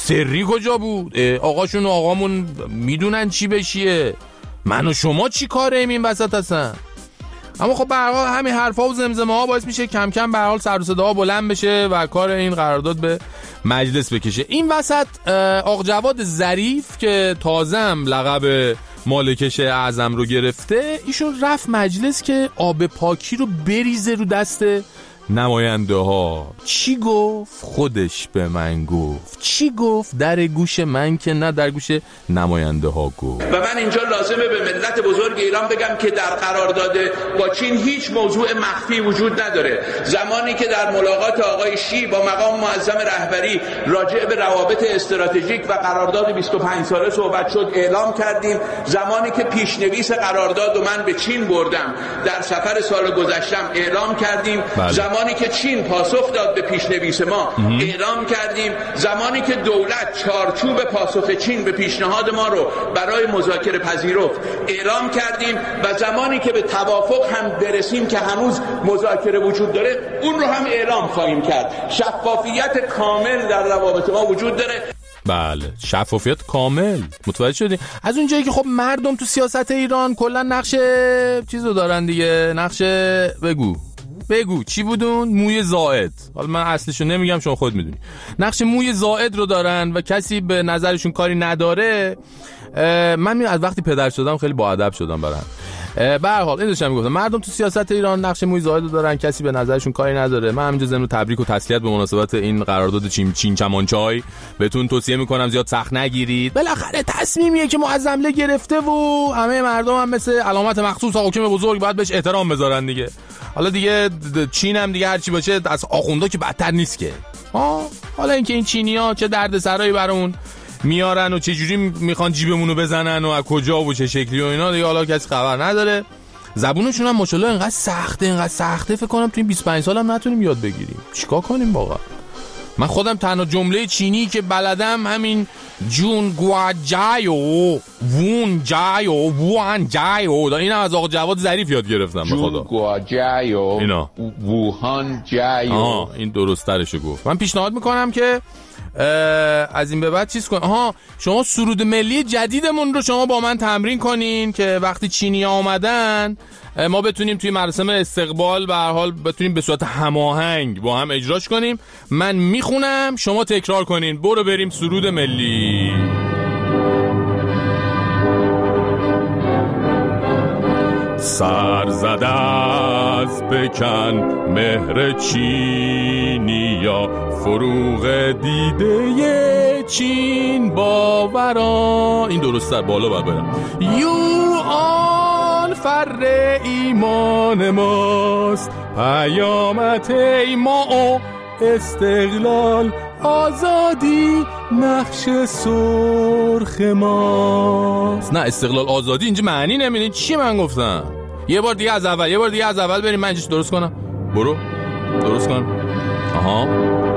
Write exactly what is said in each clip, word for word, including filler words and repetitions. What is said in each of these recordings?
سری کجا بود؟ آقاشون و آقامون میدونن چی بشیه، من و شما چی کاریم این وسط هستن؟ اما خب به هر حال همین حرفا و زمزمه ها باعث میشه کم کم به هر حال سر و صدا بلند بشه و کار این قرارداد به مجلس بکشه. این وسط آقا جواد ظریف که تازم لقب مالکش اعظم رو گرفته، ایشون رفت مجلس که آب پاکی رو بریزه رو دست نماینده ها. چی گفت؟ خودش به من گفت. چی گفت؟ در گوش من که نه در گوش نماینده ها گفت. و من اینجا لازمه به ملت بزرگ ایران بگم که در قرارداد با چین هیچ موضوع مخفی وجود نداره. زمانی که در ملاقات آقای شی با مقام معظم رهبری راجع به روابط استراتژیک و قرارداد بیست و پنج ساله صحبت شد، اعلام کردیم. زمانی که پیشنویس قرارداد و من به چین بردم در سفر سال گذشتم اعلام کردیم. بله. زمانی که چین پاسخ داد به پیشنویس ما اعلام کردیم. زمانی که دولت چارچوب پاسخ چین به پیشنهاد ما رو برای مذاکره پذیرفت اعلام کردیم و زمانی که به توافق هم برسیم که هنوز مذاکره وجود داره اون رو هم اعلام خواهیم کرد. شفافیت کامل در روابط ما وجود داره. بله، شفافیت کامل. متوجه شدی؟ از اونجایی که خب مردم تو سیاست ایران کلا نقش چیزو دارن دیگه، نقش بگو بگو چی بودون؟ موی زائد. حالا من اصلشو نمیگم، شما خود میدونی. نقش موی زائد رو دارن و کسی به نظرشون کاری نداره. من از وقتی پدر شدم خیلی با ادب شدم برام. به هر حال این داشتم میگفتم مردم تو سیاست ایران نقش موی زائد رو دارن، کسی به نظرشون کاری نداره. من همینجا ضمن تبریک و تسلیت به مناسبت این قرارداد چین چین چمانچای بهتون توصیه میکنم زیاد سخت نگیرید. بالاخره تصمیمیه که معظم گرفته و همه مردم هم مثل علامت مخصوص حاکم بزرگ باید بهش احترام بذارن دیگه. حالا دیگه چین هم دیگه هر چی باشه از آخوندا که بدتر نیست که. ها حالا اینکه این چینی‌ها چه دردسرایی برامون میارن و چه جوری میخوان جیبمونو بزنن و از کجا و چه شکلی و اینا دیگه حالا کسی خبر نداره. زبونشون هم ماشاءالله اینقدر سخته اینقدر سخته فکر کنم تو این بیست و پنج سال هم نتونیم یاد بگیریم. چیکار کنیم واقعا؟ من خودم تنها جمله چینی که بلدم همین جون گواجایو وون جایو وان جایو، اینم از آقا جواد ظریف یاد گرفتم به خدا. جون گواجایو اینا ووهان جایو. آها این درست ترشو گفت. من پیشنهاد میکنم که از این به بعد چیز کن. آها شما سرود ملی جدیدمون رو شما با من تمرین کنین که وقتی چینی‌ها اومدن ما بتونیم توی مراسم استقبال به هر حال بتونیم به صورت هماهنگ با هم اجراش کنیم. من میخونم شما تکرار کنین. برو بریم سرود ملی. سر زده از بکن مهر چینیا، فروغ دیده چین باورا. این درست تر بالا باید برم. یو آن فر ایمان ماست، پیامت ما و استقلال آزادی نقش سرخ ماست. نه استقلال آزادی اینجا معنی نمیدین. چی من گفتم؟ یه بار دیگه از اول یه بار دیگه از اول بریم. من اینجاش درست کنم. برو درست کن. آها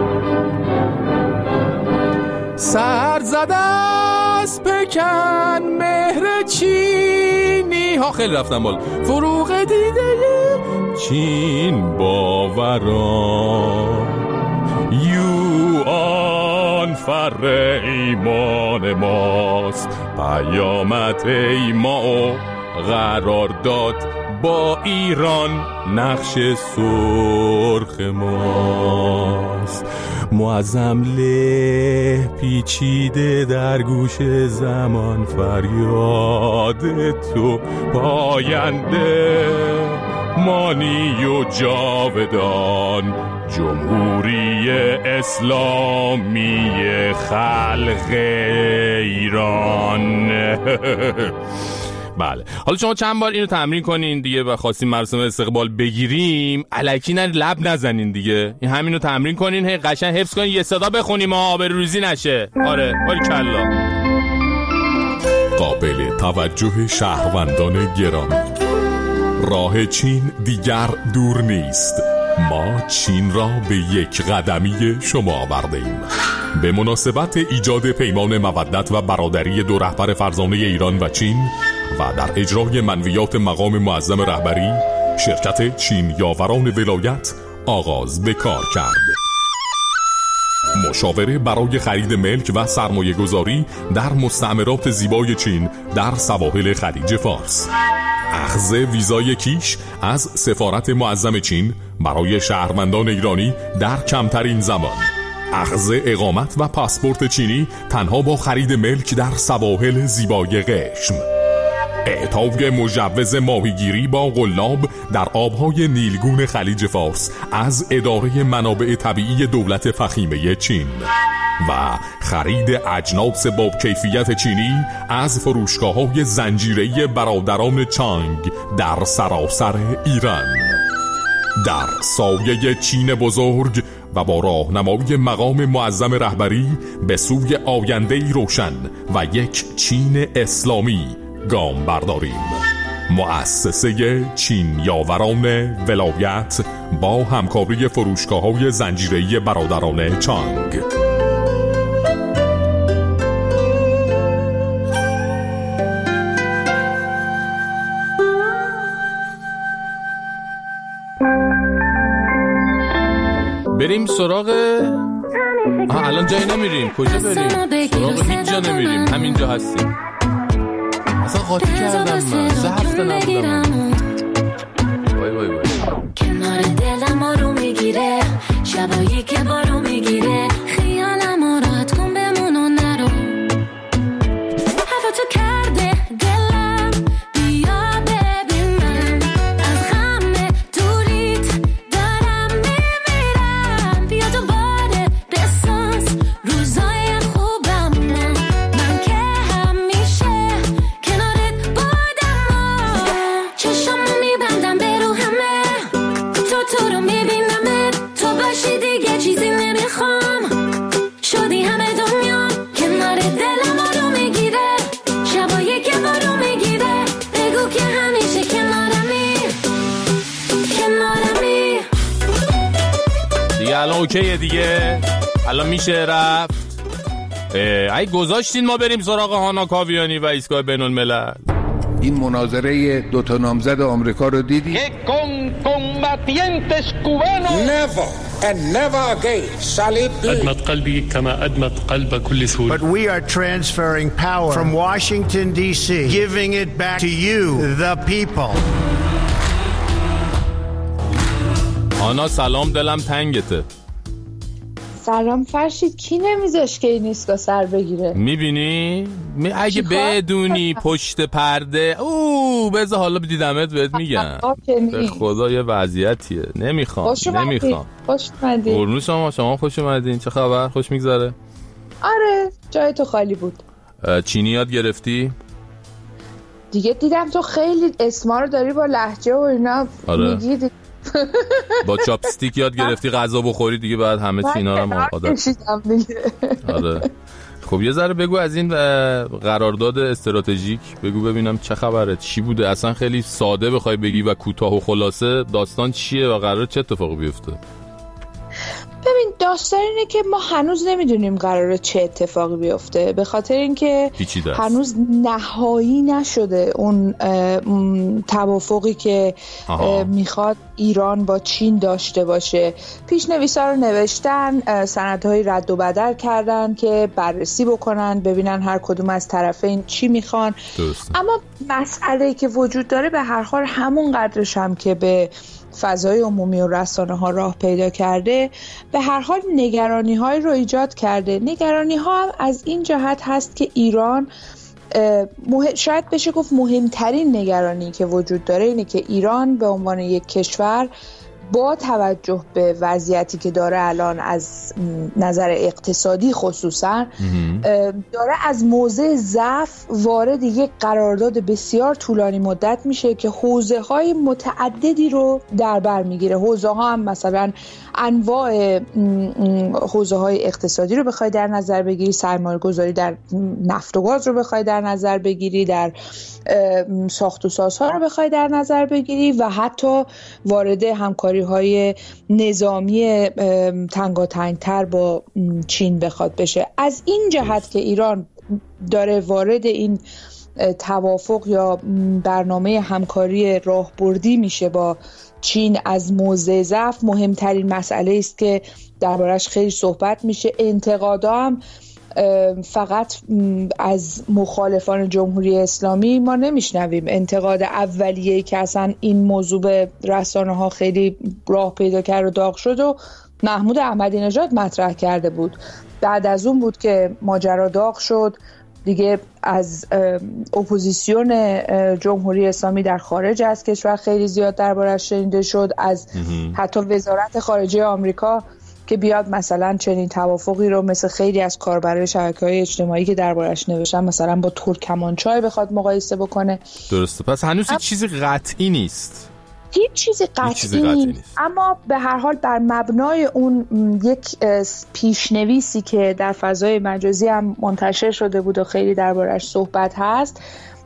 سر زده از پکن مهر چینی ها. خیلی رفتم بالا. فروغ دیده چین باورا، یو آن فر ایمان ماست، پیامت ما و قرار داد با ایران نقش سرخ ماست. معظم له پیچیده در گوش زمان، فریاد تو پاینده مانی و جاودان، جمهوری اسلامی خلق ایران. بله حالا شما چند بار اینو تمرین کنین دیگه و خواستین مراسم استقبال بگیریم الکی نه لب نزنین دیگه. این همینو تمرین کنین، هی قشنگ حفظ کنین، یه صدا بخونیم ها آبروریزی نشه. آره باریکلا. قابل توجه شهروندان گرامی، راه چین دیگر دور نیست. ما چین را به یک قدمی شما آورده‌ایم. به مناسبت ایجاد پیمان مودت و برادری دو رهبر فرزانه ایران و چین و در اجرای منویات مقام معظم رهبری، شرکت چین یاوران ولایت آغاز به کار کرد. مشاوره برای خرید ملک و سرمایه گذاری در مستعمرات زیبای چین در سواحل خلیج فارس. اخذ ویزای کیش از سفارت معظم چین برای شهروندان ایرانی در کمترین زمان. اخذ اقامت و پاسپورت چینی تنها با خرید ملک در سواحل زیبای قشم. اعطای مجوز ماهیگیری با قلاب در آبهای نیلگون خلیج فارس از اداره منابع طبیعی دولت فخیمه چین و خرید اجناس با کیفیت چینی از فروشگاه‌های زنجیره‌ای برادران چانگ در سراسر ایران. در سایه چین بزرگ و با راهنمای مقام معظم رهبری به سوی آینده‌ای روشن و یک چین اسلامی گام برداریم. مؤسسه چین یاوران ولایت با همکاری فروشگاه‌های زنجیره‌ای برادران چانگ. بریم سراغ آها الان جایی نمیریم. کجا بریم؟ سراغ هیچ جا نمیریم، همینجا هستیم. اصلا قاطی کردم من، سه هفته نبودم. وای وای وای. کنار دلم آروم میگیره، شبایی که بارو میگیره، خیالم راحت کن بمون و نرو. هوا تو کرده دلم بیا ببین من از غم دوریت دارم میمیرم. بیا دوباره بساز روزای خوبم من من که همیشه کنارت بودم. چشمو میبندم به رو همه تو تو رو میبینم، تو باشی دیگه چیزی نمیخوام. شدی همه دنیا کنار دلم آروم میگیره، شبایی که بارو میگیره، بگو که همیشه کنارمی کنارمی. دیگه الان اوکیه دیگه، الان میشه رفت. ای گذاشتین ما بریم سراغ هانا کاویانی و ایستگاه بین الملل. این مناظره دو تا نامزد آمریکا رو دیدی؟ Never and never again shall it be. أدمت قلبي كما أدمت قلب كل سوري. But we are transferring power from Washington D C, giving it back to you, the people. آنا سلام، دلم تنگته. سلام فرشید، کی نمیذاش که این ایستگاه سر بگیره؟ میبینی؟ می اگه بدونی پشت پرده او بذار حالا دیدمت بهت میگم. به خدا یه وضعیتیه، نمیخوام نمیخوام. خوش اومدین. قربون شما، شما خوش اومدین. چه خبر؟ خوش میگذره؟ آره جای تو خالی بود. چینی یاد گرفتی؟ دیگه دیدم تو خیلی اسما رو داری با لهجه و اینا آره. میگی. با چاپستیک یاد گرفتی غذا بخوری دیگه، بعد همه چینا رو ما عادت. آره خب یه ذره بگو از این قرارداد استراتژیک، بگو ببینم چه خبره، چی بوده اصلا. خیلی ساده بخوای بگی و کوتاه و خلاصه داستان چیه و قراره چه اتفاقی بیفته؟ ببین داستان اینه که ما هنوز نمیدونیم قراره چه اتفاقی بیفته، به خاطر اینکه هنوز نهایی نشده اون, اون توافقی که میخواد ایران با چین داشته باشه. پیشنویسا رو نوشتن، سندهای رد و بدل کردن که بررسی بکنن ببینن هر کدوم از طرفین چی میخوان. اما مسئله‌ای که وجود داره به هر حال همون قدرش هم که به فضای عمومی و رسانه ها راه پیدا کرده، به هر حال نگرانی های رو ایجاد کرده. نگرانی ها هم از این جهت هست که ایران مح... شاید بشه گفت مهمترین نگرانی که وجود داره اینه که ایران به عنوان یک کشور با توجه به وضعیتی که داره الان از نظر اقتصادی خصوصا داره از موضع ضعف وارد یک قرارداد بسیار طولانی مدت میشه که حوزه های متعددی رو در بر میگیره. حوزه ها هم مثلا انواع حوزه های اقتصادی رو بخوای در نظر بگیری، سرمایه گذاری در نفت و گاز رو بخوای در نظر بگیری، در ساخت و سازها رو بخوای در نظر بگیری و حتی وارد همکاری های نظامی تنگاتنگتر با چین بخواد بشه. از این جهت که ایران داره وارد این توافق یا برنامه همکاری راهبردی میشه با چین از موضع ضعف مهمترین مسئله است که دربارش خیلی صحبت میشه. انتقادا هم فقط از مخالفان جمهوری اسلامی ما نمیشنویم. انتقاد اولیه‌ای که اصلا این موضوع به رسانه ها خیلی راه پیدا کرد و داغ شد و محمود احمدی نژاد مطرح کرده بود. بعد از اون بود که ماجرا داغ شد دیگه. از اپوزیسیون جمهوری اسلامی در خارج از کشور خیلی زیاد دربارش شنیده شد، از حتی وزارت خارجه آمریکا که بیاد مثلا چنین توافقی رو مثل خیلی از کاربرای شبکه‌های اجتماعی که دربارش نوشتن مثلا با ترکمانچای بخواد مقایسه بکنه. درسته، پس هنوز هیچ چیزی قطعی نیست. هیچ چیزی قطعی نیست. نیست اما به هر حال بر مبنای اون یک پیشنویسی که در فضای مجازی هم منتشر شده بود و خیلی دربارش صحبت هست،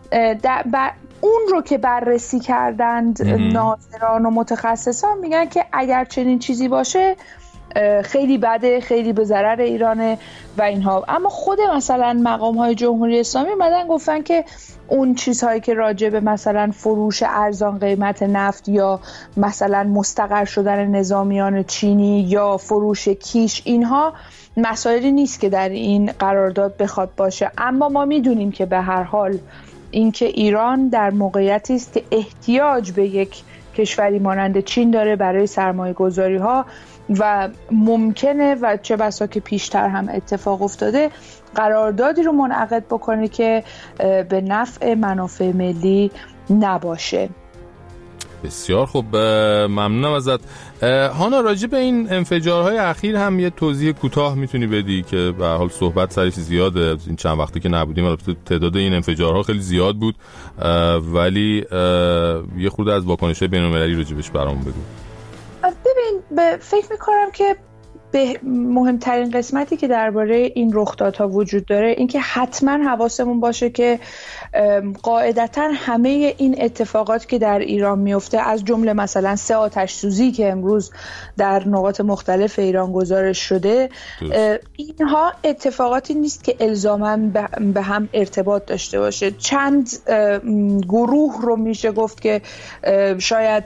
در اون رو که بررسی کردند ناظران و متخصصان میگن که اگر چنین چیزی باشه خیلی بده، خیلی به ضرر ایرانه و اینها. اما خود مثلا مقام های جمهوری اسلامی اومدن گفتن که اون چیزهایی که راجع به مثلا فروش ارزان قیمت نفت یا مثلا مستقر شدن نظامیان چینی یا فروش کیش، اینها مسائلی نیست که در این قرارداد بخواد باشه. اما ما میدونیم که به هر حال اینکه ایران در موقعیتی است که احتیاج به یک کشوری مانند چین داره برای سرمایه گذاری ها و ممکنه و چه بسا که پیشتر هم اتفاق افتاده قراردادی رو منعقد بکنه که به نفع منافع ملی نباشه. بسیار خوب، ممنونم ازت. هانا راجع به این انفجارهای اخیر هم یه توضیح کوتاه میتونی بدی که به هر حال صحبت سرش زیاده این چند وقتی که نبودیم، البته تعداد این انفجارها خیلی زیاد بود ولی یه خورده از واکنش‌های بین‌المللی راجعش برامون بگو. ببین به فکر میکنم که به مهمترین قسمتی که درباره این رخدادها وجود داره این که حتما حواسمون باشه که قاعدتاً همه این اتفاقات که در ایران میفته، از جمله مثلا سه آتش سوزی که امروز در نقاط مختلف ایران گزارش شده، اینها اتفاقاتی نیست که الزاماً به هم ارتباط داشته باشه. چند گروه رو میشه گفت که شاید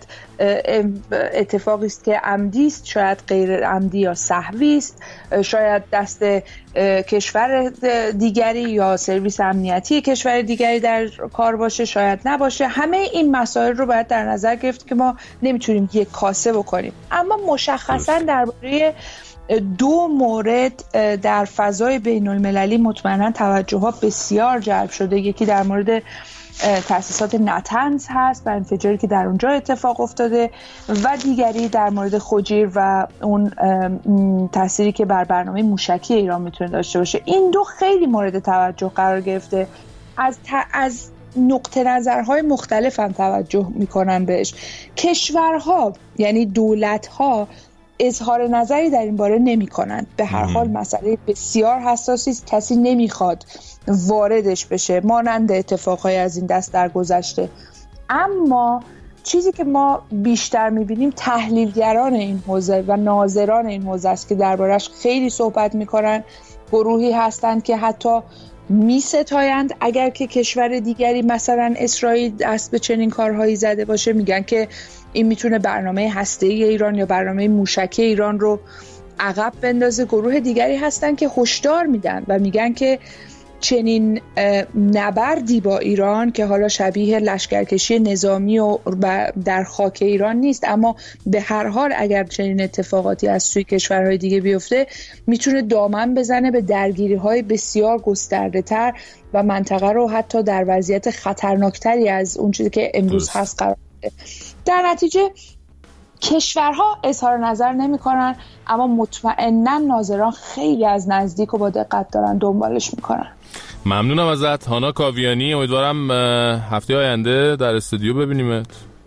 اتفاقی است که عمدی است، شاید غیر عمدی یا سهوی است، شاید دست کشور دیگری یا سرویس امنیتی کشور دیگری در کار باشه، شاید نباشه. همه این مسائل رو باید در نظر گرفت که ما نمیتونیم یک کاسه بکنیم. اما مشخصا درباره دو مورد در فضای بین المللی مطمئنا توجه ها بسیار جلب شده. یکی در مورد تأسیسات نتنز هست و انفجاری که در اونجا اتفاق افتاده و دیگری در مورد خجیر و اون تأثیری که بر برنامه موشکی ایران میتونه داشته باشه. این دو خیلی مورد توجه قرار گرفته. از ت... از نقطه نظرهای مختلف هم توجه میکنن بهش. کشورها یعنی دولتها اظهار نظری در این باره نمی کنند. به هر حال مسئله بسیار حساسی است، کسی نمیخواد واردش بشه مانند اتفاقهای از این دست در گذشته. اما چیزی که ما بیشتر میبینیم تحلیلگران این حوزه و ناظران این حوزه است که دربارش خیلی صحبت میکنن. گروهی هستند که حتی میستایند اگر که کشور دیگری مثلا اسرائیل دست به چنین کارهایی زده باشه، میگن که این میتونه برنامه هسته‌ای ایران یا برنامه موشکی ایران رو عقب بندازه. گروه دیگری هستن که هشدار میدن و میگن که چنین نبردی با ایران که حالا شبیه لشکرکشی نظامی و در خاک ایران نیست، اما به هر حال اگر چنین اتفاقاتی از سوی کشورهای دیگه بیفته میتونه دامن بزنه به درگیری‌های بسیار گسترده‌تر و منطقه رو حتی در وضعیت خطرناکتری از اون چیزی که امروز هست قرار بده. در نتیجه کشورها اظهار نظر نمی کنن، اما مطمئناً ناظران خیلی از نزدیک و با دقت دارن دنبالش میکنن. ممنونم ازت هانا کاویانی. امیدوارم هفته آینده در استودیو ببینیمت.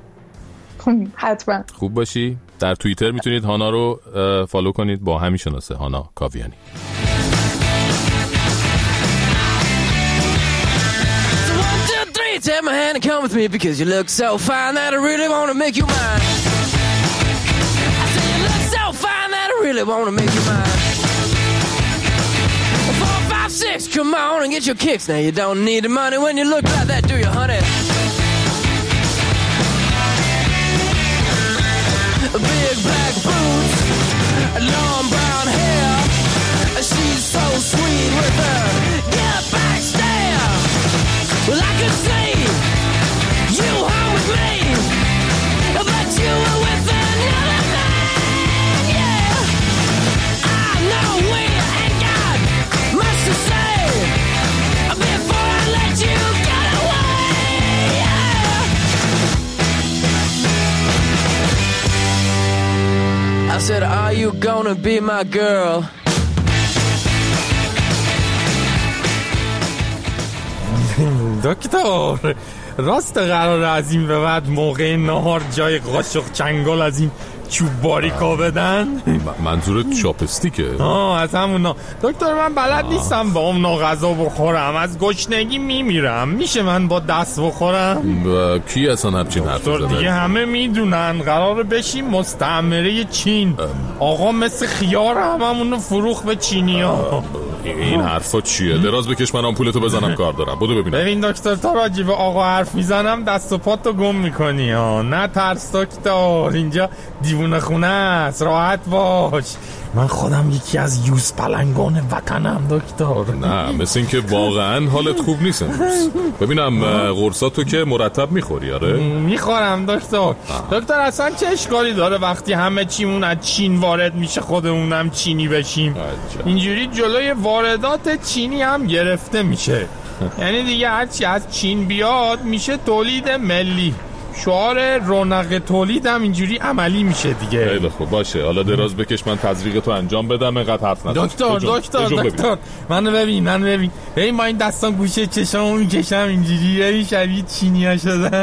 حتما. خوب باشی. در توییتر میتونید هانا رو فالو کنید با همین شناسه هانا کاویانی. Take my hand and come with me because you look so fine that I really want to make you mine. I say you look so fine that I really want to make you mine. Four, five, six, come on and get your kicks. Now you don't need the money when you look like that, do you, honey? Big black boots, long brown hair. She's so sweet with her get back stare. Well, I could see you home with me, but you were with another man, yeah. I know we ain't got much to say before I let you get away, yeah. I said, are you gonna be my girl? دکتر راست قرار از این به بعد موقع نهار جای قاشق چنگال از این چوب باریکا بدن؟ منظورت چاپستیکه؟ آه از همون. دکتر من بلد آه. نیستم با اون غذا بخورم، از گشنگی میمیرم. میشه من با دست بخورم؟ با کی اصلا همچین حرف زده؟ دیگه همه میدونن قراره بشیم مستعمره چین. آقا مثل خیار هممونو فروخ به چینی ها. این حرفا چیه؟ دراز بکش، من آمپولتو بزنم کار دارم. بودو ببینم. ببین دکتر تا راجع به آقا حرف میزنم دست و پاتو گم میکنی ها. نه ترس دکتر، اینجا دیوونه خونه است، راحت باش. من خودم یکی از یوز پلنگان وطنم دکتر. نه مثل این که واقعا حالت خوب نیست امروز. ببینم قرصاتو که مرتب میخوری؟ آره میخورم دکتر. دکتر اصلا چه اشکالی داره وقتی همه چیمون از چین وارد میشه خودمونم چینی بشیم؟ عجب. اینجوری جلوی واردات چینی هم گرفته میشه. یعنی دیگه هرچی از چین بیاد میشه تولید ملی. شعار رونق تولید هم اینجوری عملی میشه دیگه. خیلی خوب باشه، حالا دراز بکش من تزریق تو انجام بدم. اینقدر حرف نزن دکتر. دکتر دکتر منو ببین منو ببین ببین ما این دستان گوشه چشامو میکشم اینجوری، ببین شبیه چینی‌ها شدن.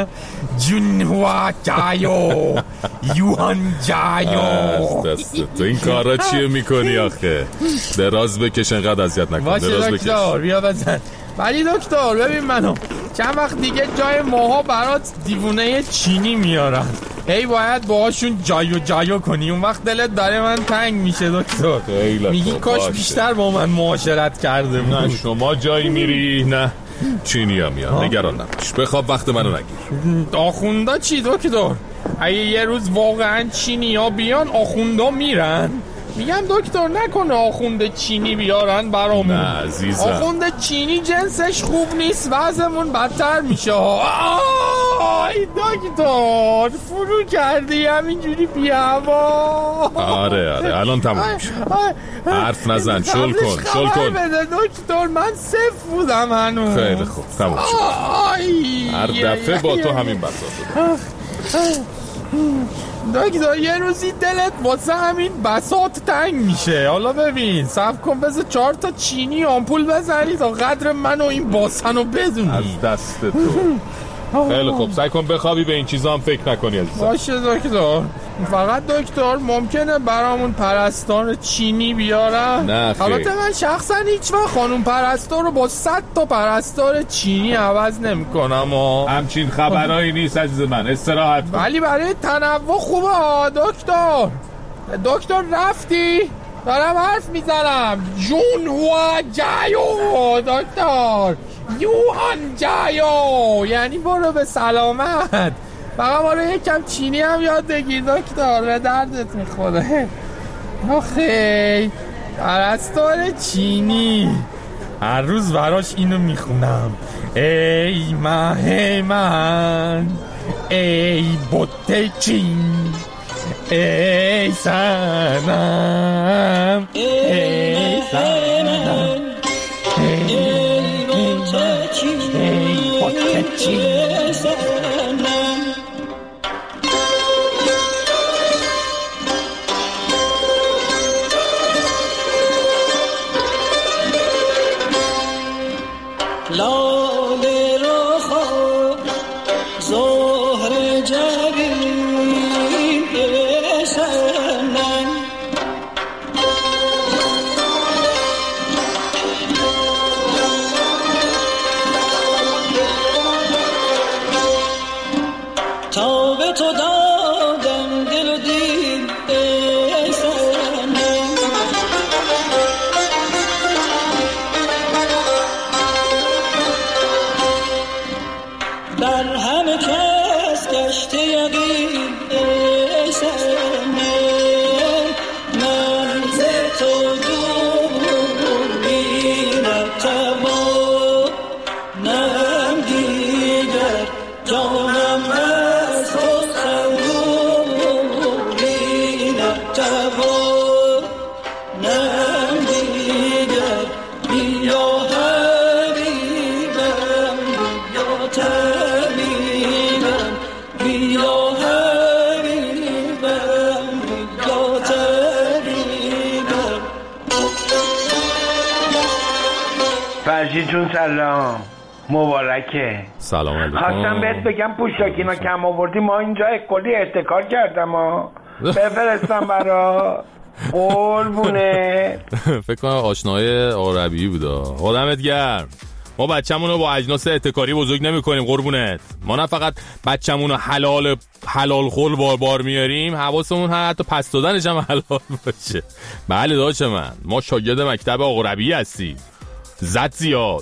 جونوا جایو یوهان جایو. دستت این کارا چیه میکنی آخه؟ دراز بکش، اینقدر اذیت نکن. باشه دراز بکش. دکتر بیا بزن. ولی دکتر ببین منو چند وقت دیگه جای ماها برات دیوونه چینی میارن، ای باید باهاشون جایو جایو کنی. اون وقت دلت داره من تنگ میشه دکتر. میگی کاش بیشتر با من معاشرت کرده بود. نه شما جایی میری نه چینی ها میان. نگران نباش، بخواب وقت منو نگیر. آخوندا چی دکتر؟ اگه یه روز واقعا چینی ها بیان آخوندا میرن؟ میگم دکتر نکنه آخونده چینی بیارن برامون. نه عزیزم، آخونده چینی جنسش خوب نیست، وضعمون بدتر میشه. آی دکتر فرو کردی همینجوری بی هوا. آره آره الان تموم میشه. حرف نزن، شل کن شل کن. دکتر من صفر بودم هنوز. خیلی خوب تموم شد. هر دفعه با تو همین بساط. دکتر یه روزی دلت واسه همین بساط تنگ میشه. حالا ببین صبر کن بذار چهار تا چینی آمپول بزنی تا قدر من و این باسنو بدونی. از دست تو. خیلی خوب سعی کن بخوابی، به این چیزا هم فکر نکنی عزیزم. باشه دکتر. فقط دکتر ممکنه برامون پرستار چینی بیارن؟ نه خیلی. البته من شخصا هیچ وقت خانم پرستار رو با صد تا پرستار چینی عوض نمی کنم. همچین خبرایی نیست عزیز من، استراحت کن. ولی برای تنوع خوبه دکتر. دکتر رفتی؟ دارم حرف میزنم. جون هوا جایو دکتر، یوهان جایو، یعنی برو به سلامت. فقط ما رو یکم چینی هم یاد بگیر دکتر، به دردت میخوره. آخی پرستار چینی هر روز براش اینو میخونم. ای مه من، ای بوته چین، ای سنم، ای سنم، ای بوته چین، ای بوته چین. فرشید جون سلام، مبارکه. سلام علیکم. خواستم بهت بگم پوشاکینا کم آوردی، ما اینجا کلی احتکار کردم ها، بفرستم برا قربونه. فکر کنم آشنای عربی بودا. خودمت گرم. ما بچه‌مونو با اجناس احتکاری بزرگ نمی‌کنیم قربونت. ما نه فقط بچه‌مونو حلال حلال خل بار بار میاریم، حواسمون هست حتی پس دادنش هم حلال باشه. بله داداش من، ما شاگرد مکتب عربی هستیم. زد زیاد.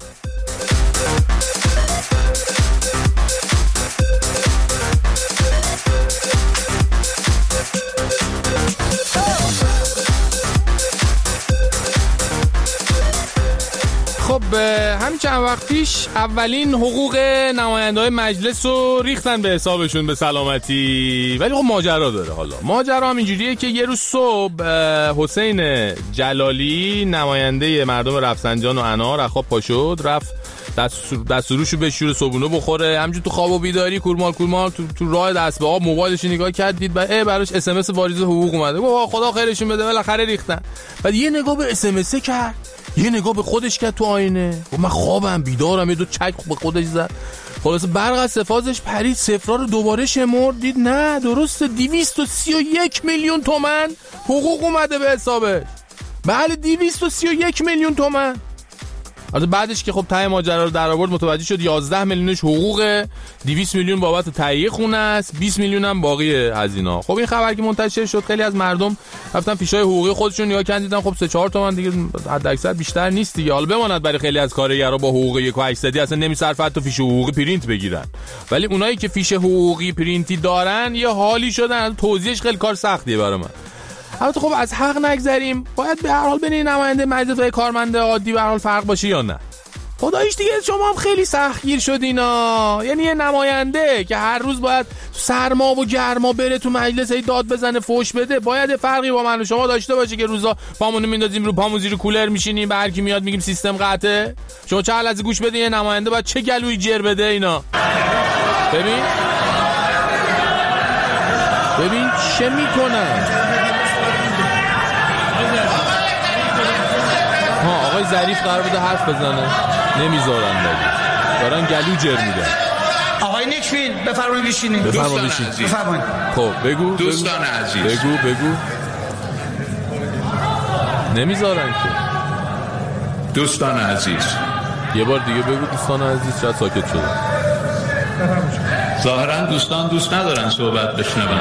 خب همین چند وقت پیش اولین حقوق نماینده‌های مجلس رو ریختن به حسابشون به سلامتی، ولی خب ماجرا داره. حالا ماجرا هم اینجوریه که یه روز صبح حسین جلالی نماینده مردم رفسنجان و انار از خواب پا شد، رفت دستوروشو به شور صبحونه بخوره، همینجور تو خواب و بیداری کورمال کورمال تو, تو راه دست به آب موبایلش نگاه کرد، دید بعد براش اس ام اس واریز حقوق اومده. گفت خدا خیرشون بده، بالاخره ریختن. بعد یه نگاه به اس ام اس کرد، یه نگاه به خودش کرد تو آینه، و من خوابم بیدارم، یه دو چک به خودش زد. خلاص برق از سفازش پرید، صفرا رو دوباره شمرد، دید نه درسته، دویست و سی و یک میلیون تومن حقوق اومده به حسابش. بله دویست و سی و یک میلیون تومن. از بعدش که خب ته ماجرا رو در آورد متوجه شد یازده میلیونش حقوقه، دویست میلیون بابت تهیه خونه است، بیست میلیون هم باقی هزینه‌ها. خب این خبر که منتشر شد خیلی از مردم رفتن فیشای حقوقی خودشون نگاه کردن، دیدن خب سه چهار تومن دیگه حد اکثر بیشتر نیست دیگه. حالا بماند برای خیلی از کارگرا با حقوق یک و هشتصد اصلا نمیصرفه حتی فیش حقوقی پرینت بگیرن، ولی اونایی که فیش حقوقی پرینتی دارن یه حالی شدن. توضیحش خیلی کار سختیه برای من. البته خب از حق نگذریم، باید به هر حال بین نماینده مجلس و کارمند عادی به هر حال فرق باشه یا نه؟ خداییش دیگه شما هم خیلی سختگیر شدینا. یعنی یه نماینده که هر روز باید سرما و گرما بره تو مجلس ای داد بزنه فوش بده، باید فرقی با من و شما داشته باشه که روزا پامونو میندازیم رو پامون زیر کولر میشینیم، به هر کی میاد میگیم سیستم قطعه. شما چه لحظه گوش بده، یه نماینده باید چه گلوی جر بده اینا. ببین ببین چه میکنن. ها آقای ظریف قرار بوده حرف بزنه، نمیذارن دیگه، دارن گلو جر میدن. آقای نیکفیل بفرمایید بشینید. دوستان عزیز بفرمایید. خب بگو دوستان بگو. عزیز بگو بگو نمیذارن که. دوستان عزیز یه بار دیگه بگو دوستان عزیز. چرا ساکت شده؟ ظاهرا دوستان دوست ندارن صحبت بشنون.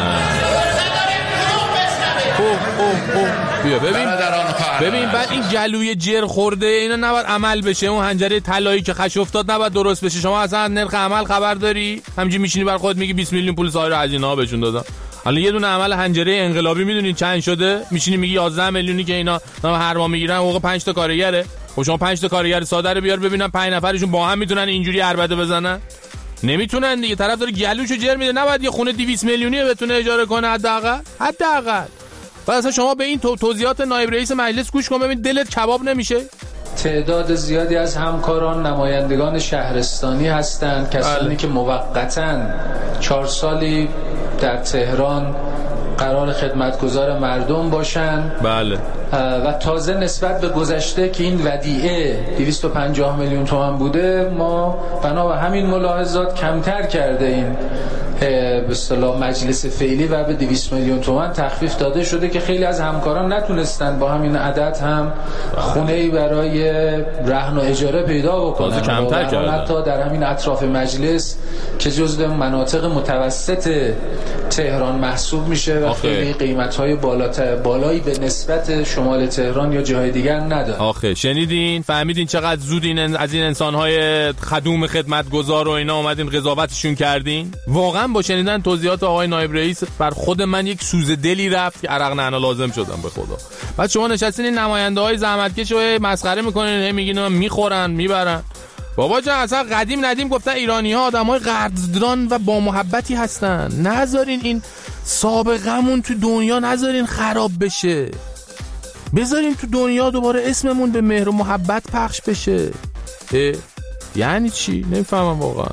اوه اوه اوه بیا ببین ببین بعد این گلوی جر خورده اینا نباید عمل بشه. اون حنجره طلایی که خش افتاد نباید درست بشه. شما اصلا نرخ عمل خبر داری؟ همینجوری میشینی بر خودت میگی بیست میلیون پول سایر هزینه ها بهشون دادم. حالا یه دونه عمل حنجره انقلابی میدونین چند شده؟ میشینی میگی یازده میلیونی که اینا هر ماه میگیرن، حقوق پنج تا کارگره. خب شما پنج تا کارگر ساده رو بیار ببینم پنج نفرشون با هم میتونن اینجوری عربده بزنن؟ نمیتونن دیگه. طرف داره گلوشو جر میده. نباید یه خونه دویست میلیونی بتونه اجاره کنه حداقل حداقل. بعد اصلا شما به این تو توضیحات نایب رئیس مجلس گوش کن ببین دلت کباب نمیشه. تعداد زیادی از همکاران نمایندگان شهرستانی هستند، کسانی بله. که موقتاً چهار سالی در تهران قرار خدمتگزار مردم باشن. بله. و تازه نسبت به گذشته که این ودیعه دویست و پنجاه میلیون تومان بوده، ما بنا به همین ملاحظات کمتر کرده این به اصطلاح مجلس فعلی و به دویست میلیون تومان تخفیف داده شده که خیلی از همکاران نتونستن با همین عدد هم خونه‌ای برای رهن و اجاره پیدا بکنن. کمتر کردن. حتی در همین اطراف مجلس که جزو مناطق متوسط تهران محسوب میشه و خیلی قیمت‌های بالایی به نسبت شمال تهران یا جاهای دیگر نداره. آخه شنیدین؟ فهمیدین چقدر زود این از این انسان‌های خدوم خدمتگزار و اینا اومدین قضاوتشون کردین؟ واقعا با شنیدن توضیحات آقای نایب رئیس بر خود من یک سوز دلی رفت که عرق نعنا لازم شدم به خدا. بعد شما نشستین این نماینده‌های زحمتکش رو مسخره میکنین، هم میگین میخورن میبرن. بابا جان اصلا قدیم ندیم گفتن ایرانی‌ها آدمای قدردان و با محبتی هستن. نذارین این سابقمون تو دنیا نذارین خراب بشه. بذارین تو دنیا دوباره اسممون به مهر و محبت پخش بشه. یعنی چی؟ نمیفهمم واقعا.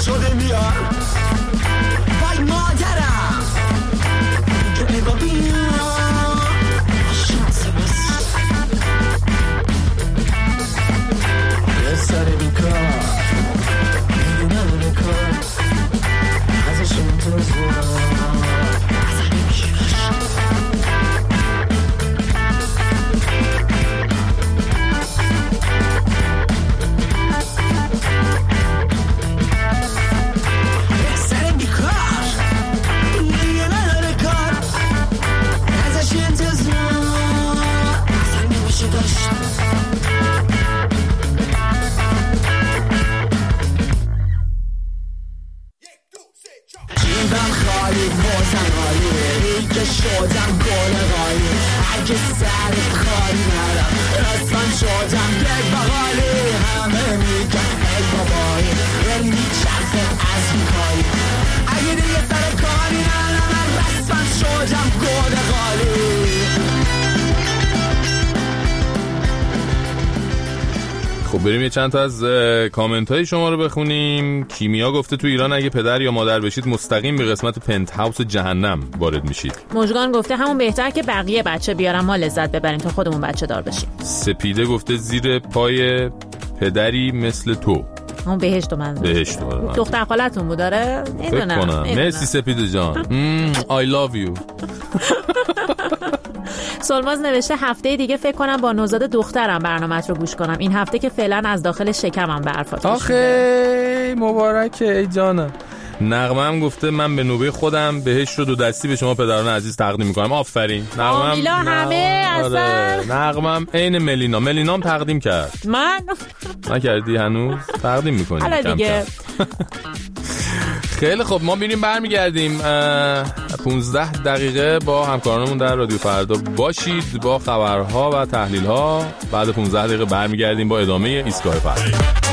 شده میاد وای مادرم دیگه نگاه بیاد شانسه بس یه سر بیکار میگه نداره کار ازشون تو زور شدم گل غالی اگه سرت خالی نرم رسان شدم یک بغالی همه میگن ای بابایی ولی میچرخه از میکاری اگه دیگه سر کاری نرم من رسان شدم گل غالی. خب بریم یه چند تا از کامنت های شما رو بخونیم. کیمیا گفته تو ایران اگه پدر یا مادر بشید مستقیم به قسمت پنت هاوس جهنم وارد میشید. مژگان گفته همون بهتر که بقیه بچه بیارن ما لذت ببریم تا خودمون بچه دار بشیم. سپیده گفته زیر پای پدری مثل تو. اون بهشت و منظور بهشت و دختر خالتون بود داره؟ نمیدونم. مرسی سپیده جان. I love you. سلماز نوشته هفته دیگه فکر کنم با نوزاد دخترم برنامه‌ات رو گوش کنم. این هفته که فعلا از داخل شکمم به حرفات آخه مبارکه ای جانم. نغمه هم گفته من به نوبه خودم بهش رو دو دستی به شما پدران عزیز تقدیم میکنم. آفرین نغمه هم همه اصلا نغمه هم عین ملینا ملینا هم تقدیم کرد. من نکردی هنوز تقدیم میکنی حالا دیگه. خیلی خب ما میریم برمیگردیم. پونزده دقیقه با همکارانمون در رادیو فردا باشید با خبرها و تحلیل‌ها. بعد پونزده دقیقه برمیگردیم با ادامه ایستگاه فردا.